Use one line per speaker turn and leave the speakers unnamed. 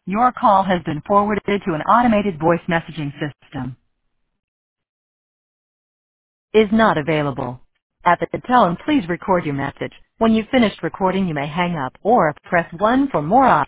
Your call has been forwarded to an automated voice messaging system. Is not available. At the tone, please record your message. When you've finished recording, you may hang up or press 1 for more options.